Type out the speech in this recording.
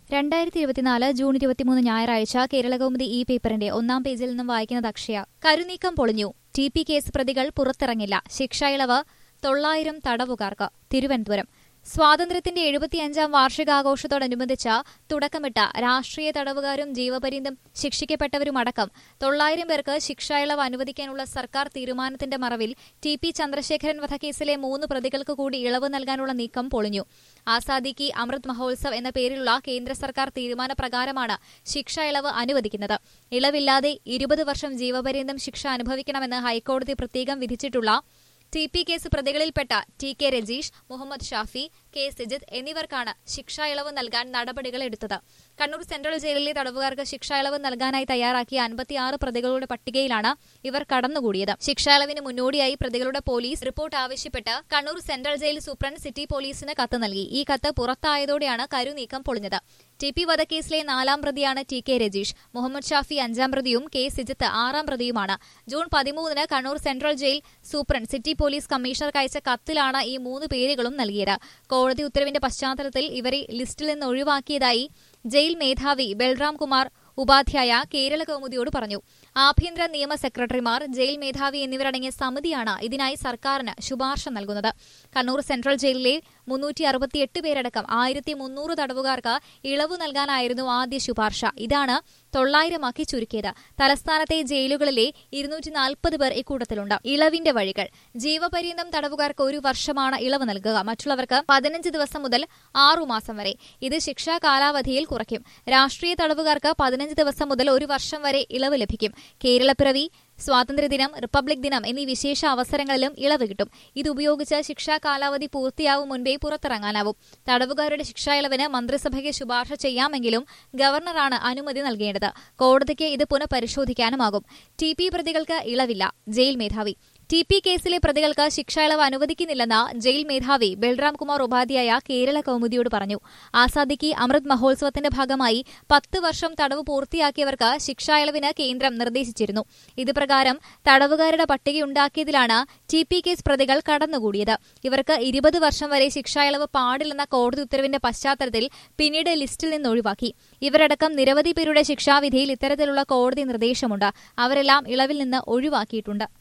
2024 June 23 ഞായറാഴ്ച കേരളകൗമുദി ഈ പേപ്പറിന്റെ ഒന്നാം പേജിൽ നിന്നും വായിക്കുന്നത് അക്ഷയ. കരുനീക്കം പൊളിഞ്ഞു. ടി.പി കേസ് പ്രതികൾ പുറത്തിറങ്ങില്ല. ശിക്ഷ ഇളവ് 900 തടവുകാർക്ക്. തിരുവനന്തപുരം. സ്വാതന്ത്ര്യത്തിന്റെ 75ാം വാർഷികാഘോഷത്തോടനുബന്ധിച്ച് തുടക്കമിട്ട രാഷ്ട്രീയ തടവുകാരും ജീവപര്യന്തം ശിക്ഷിക്കപ്പെട്ടവരുമടക്കം 900 പേർക്ക് ശിക്ഷാ ഇളവ് അനുവദിക്കാനുള്ള സർക്കാർ തീരുമാനത്തിന്റെ മറവിൽ ടി.പി. ചന്ദ്രശേഖരൻ വധക്കേസിലെ 3 പ്രതികൾക്ക് കൂടി ഇളവ് നൽകാനുള്ള നീക്കം പൊളിഞ്ഞു. ആസാദി കി അമൃത് മഹോത്സവ് എന്ന പേരിലുള്ള കേന്ദ്ര സർക്കാർ തീരുമാനപ്രകാരമാണ് ശിക്ഷാ ഇളവ് അനുവദിക്കുന്നത്. ഇളവില്ലാതെ 20 വർഷം ജീവപര്യന്തം ശിക്ഷ അനുഭവിക്കണമെന്ന് ഹൈക്കോടതി പ്രത്യേകം വിധിച്ചിട്ടുള്ള ടി.പി കേസ് പ്രതികളിൽപ്പെട്ട ടി.കെ. രജീഷ്, മുഹമ്മദ് ഷാഫി, കെ. സിജിത്ത് എന്നിവർക്കാണ് ശിക്ഷാ ഇളവ് നൽകാൻ നടപടികൾ എടുത്തത്. കണ്ണൂർ സെൻട്രൽ ജയിലിലെ തടവുകാർക്ക് ശിക്ഷാ ഇളവ് നൽകാനായി തയ്യാറാക്കിയ 56 പ്രതികളുടെ പട്ടികയിലാണ് ഇവർ കടന്നുകൂടിയത്. ശിക്ഷാ ഇളവിന് മുന്നോടിയായി പ്രതികളുടെ പോലീസ് റിപ്പോർട്ട് ആവശ്യപ്പെട്ട് Kannur central jail superintendent city പോലീസിന് കത്ത് നൽകി. ഈ കത്ത് പുറത്തായതോടെയാണ് കരുനീക്കം പൊളിഞ്ഞത്. ടി.പി വധക്കേസിലെ 4ാം പ്രതിയാണ് ടി.കെ. രജീഷ്. മുഹമ്മദ് ഷാഫി 5ാം പ്രതിയും കെ. സിജിത്ത് 6ാം പ്രതിയുമാണ്. June 13 Kannur central jail superintendent city police കമ്മീഷണർക്ക് അയച്ച കത്തിലാണ് ഈ 3 പേരുകളും നൽകിയത്. കോടതി ഉത്തരവിന്റെ പശ്ചാത്തലത്തിൽ ഇവരെ ലിസ്റ്റിൽ നിന്ന് ഒഴിവാക്കിയതായി ജയിൽ മേധാവി ബൽറാം കുമാർ ഉപാധ്യായ കേരള കൗമുദിയോട് പറഞ്ഞു. ആഭ്യന്തര നിയമ സെക്രട്ടറിമാർ, ജയിൽ മേധാവി എന്നിവരടങ്ങിയ സമിതിയാണ് ഇതിനായി സർക്കാരിന് ശുപാർശ നൽകുന്നത്. കണ്ണൂർ സെൻട്രൽ ജയിലിലെ 368 പേരടക്കം 1300 തടവുകാർക്ക് ഇളവ് നൽകാനായിരുന്നു ആദ്യ ശുപാർശ. ഇതാണ് 900 ചുരുക്കിയത്. തലസ്ഥാനത്തെ ജയിലുകളിലെ 240 പേർ ഇക്കൂട്ടത്തിലുണ്ട്. ഇളവിന്റെ വഴികൾ: ജീവപര്യന്തം തടവുകാർക്ക് 1 വർഷമാണ് ഇളവ് നൽകുക. മറ്റുള്ളവർക്ക് 15 ദിവസം മുതൽ 6 മാസം വരെ. ഇത് ശിക്ഷാ കാലാവധിയിൽ കുറയ്ക്കും. രാഷ്ട്രീയ തടവുകാർക്ക് 15 ദിവസം മുതൽ 1 വർഷം വരെ ഇളവ് ലഭിക്കും. കേരളപ്പിറവി, സ്വാതന്ത്ര്യദിനം, റിപ്പബ്ലിക് ദിനം എന്നീ വിശേഷ അവസരങ്ങളിലും ഇളവ് കിട്ടും. ഇതുപയോഗിച്ച് ശിക്ഷാ കാലാവധി പൂർത്തിയാവും മുൻപേ പുറത്തിറങ്ങാനാവും. തടവുകാരുടെ ശിക്ഷാ ഇളവിന് മന്ത്രിസഭയ്ക്ക് ശുപാർശ ചെയ്യാമെങ്കിലും ഗവർണറാണ് അനുമതി നൽകേണ്ടത്. കോടതിക്ക് ഇത് പുനഃപരിശോധിക്കാനുമാകും. ടി.പി പ്രതികൾക്ക് ഇളവില്ല. ജയിൽ മേധാവി. ടി.പി കേസിലെ പ്രതികൾക്ക് ശിക്ഷാ ഇളവ് അനുവദിക്കുന്നില്ലെന്ന് ജയിൽ മേധാവി ബൽറാം കുമാർ ഉപാധ്യായ കേരള കൗമുദിയോട് പറഞ്ഞു. ആസാദി കി അമൃത് മഹോത്സവത്തിന്റെ ഭാഗമായി 10 വർഷം തടവ് പൂർത്തിയാക്കിയവർക്ക് ശിക്ഷാ ഇളവിന് കേന്ദ്രം നിർദ്ദേശിച്ചിരുന്നു. ഇത് പ്രകാരം തടവുകാരുടെ പട്ടികയുണ്ടാക്കിയതിലാണ് ടി.പി കേസ് പ്രതികൾ കടന്നുകൂടിയത്. ഇവർക്ക് 20 വർഷം വരെ ശിക്ഷാ ഇളവ് പാടില്ലെന്ന കോടതി ഉത്തരവിന്റെ പശ്ചാത്തലത്തിൽ പിന്നീട് ലിസ്റ്റിൽ നിന്ന് ഒഴിവാക്കി. ഇവരടക്കം നിരവധി പേരുടെ ശിക്ഷാവിധിയിൽ ഇത്തരത്തിലുള്ള കോടതി നിർദ്ദേശമുണ്ട്. അവരെല്ലാം ഇളവിൽ നിന്ന് ഒഴിവാക്കിയിട്ടുണ്ട്.